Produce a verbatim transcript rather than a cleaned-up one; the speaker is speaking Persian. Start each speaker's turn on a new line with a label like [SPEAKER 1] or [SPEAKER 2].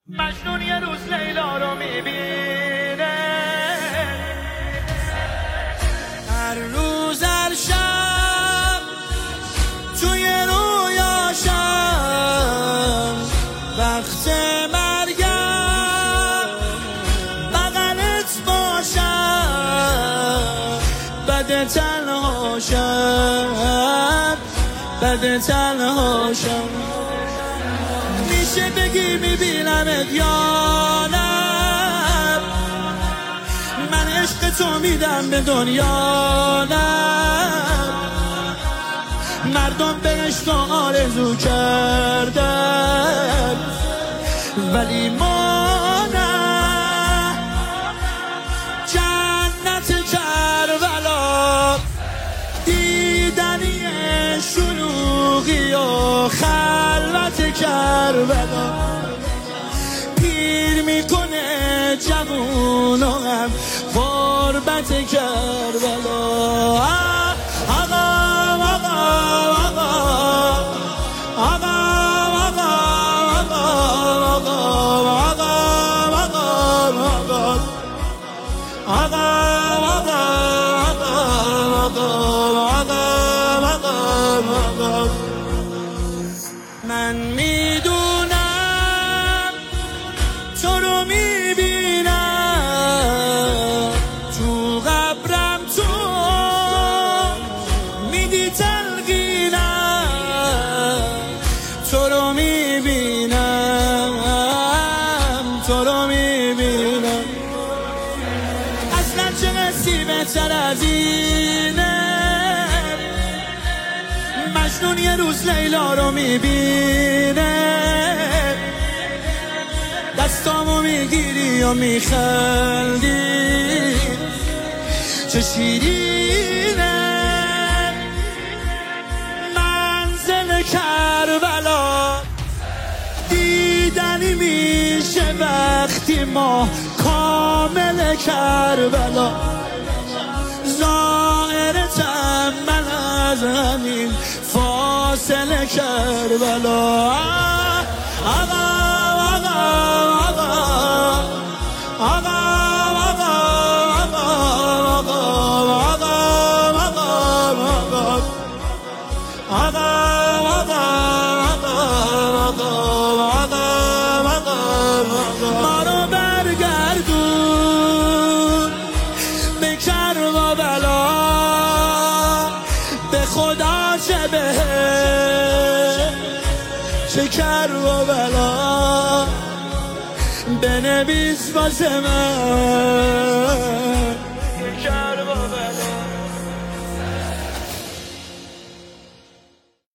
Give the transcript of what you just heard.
[SPEAKER 1] مجنون یه روز لیلا رو میبینه، هر روز هر شب توی رویاشم، وقت مرگم بغلت باشم، بد تنهاشم بد تنهاشم. میشه بگی میبینمت یا نه، من عشق تو میدم به دنیا نه، مردم به عشق آرزو کردن ولی ما نه. جنت کربلا دیدنی شلوغی و خلوت کربلا، پیر میکنه جوون و هم غربت کربلا. آقا آقا آقا آقا من میدونم تو رو میبینم، تو قبرم تو میدی تلقینم، تو رو میبینم تو رو میبینم. اصلا چه قصی بهتر از اینه، مجنون یه روز لیلا رو میبینه، دستامو میگیری و میخندی، چه شیرینه منزل کربلا. دیدنی میشه وقتی ما کامل کربلا، ظاهرتم من از همین فاصله کربلا. آقا آقا آقا آقا ما رو برگردون به کربلا، به خدا چه بهه چه کربلا، بنویس واسه من